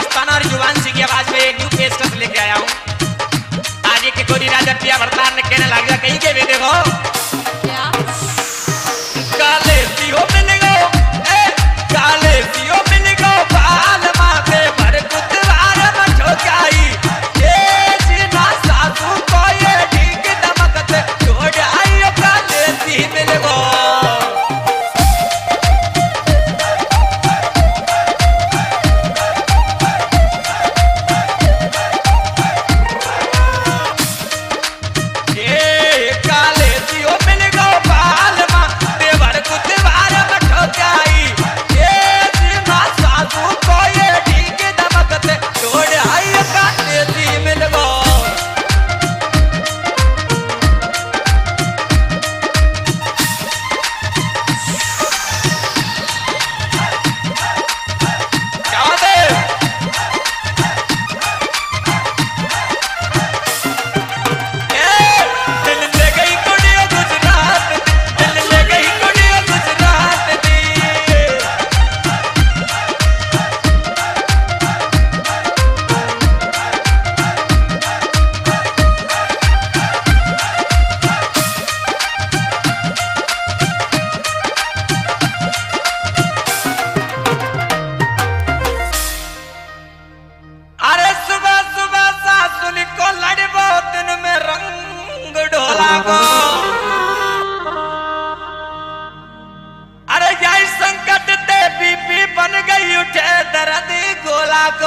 मस्ताना और जुबान की आवाज में एक न्यू पेशकश लेके आया हूँ। आगे के गोरी राजा पिया भरतार ने कहने लगा कहीं के भी देखो क्या काले सियो मिल गो काले सियो मिल गो बाल माथे पर कुतवार मठो जाई ये जीना सासू को ये ठीक दमकत छोड़ आई काले सी मिल गो अरे यही संकट ते बीपी बन गई उठे दर्द गोला को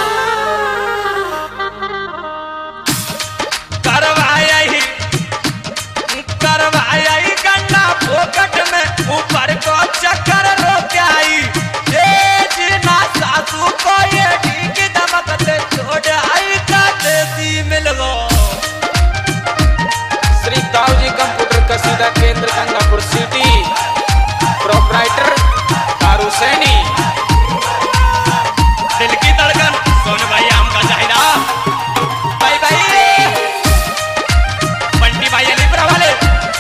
करवाया ही गन्ना फोकट में ऊपर को चक्कर रोक आई ये जीना सासू को ये ठीक दमकते छोड़ आई का देसी मिल गो श्री दाऊजी कंप्यूटर कसीदा केंद्र गंगापुर सिटी प्रोपराइटर दारू सैनी दिल की धड़कन सोन भाई आम का चाहिदा भाई भाई बंटी भाई अलीपुरा वाले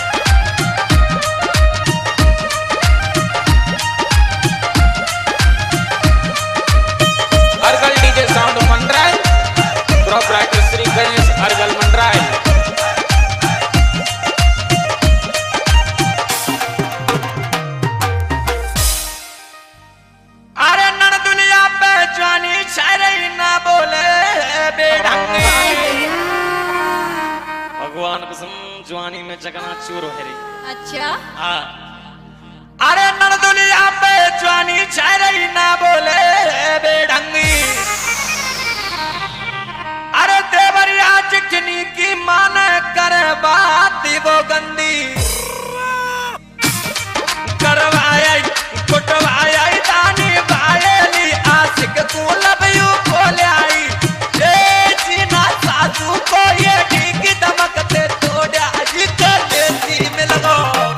Argal DJ sound Mandrai proprietor Shri Ganesh Argal Mandrai भगवान कसम जवानी में जगना चूर है रे अच्छा हाँ अरे नरदुलिया पे जवानी छह रही ना बोले बेढंगी अरे देवरिया चिकनी की मान कर बात वो गंदी करवाया कुटवाया दानी बायली आशिक तू लबयू बोले आई ये जीना सासू को ये ठीक दमकते तोड़ा जिकर देसी मिल गो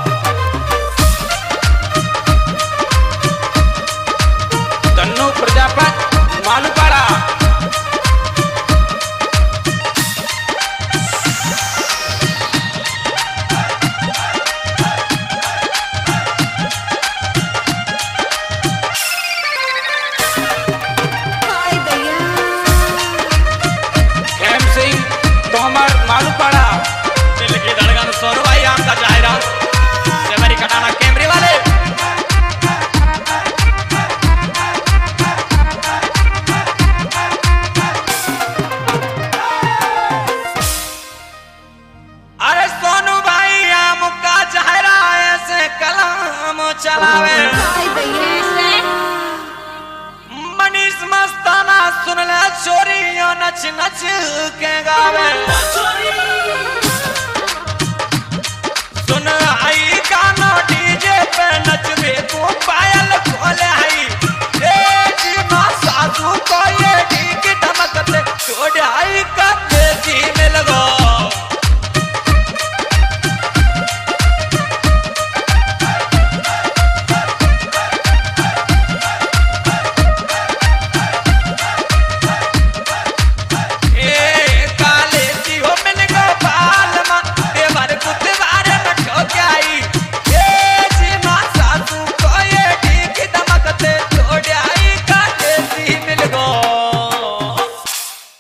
तन्नू प्रजापत मालूपाड़ा मालूपाड़ा दिल की धड़कन सोनू भाई आम का जाहिरा सेवरी कटाना कैमरे वाले अरे सोनू भाई आम का जाहिरा ऐसे कलाम चलावे मनीष मस्ताना सुन ले चोरियों नच नच के गावे सुन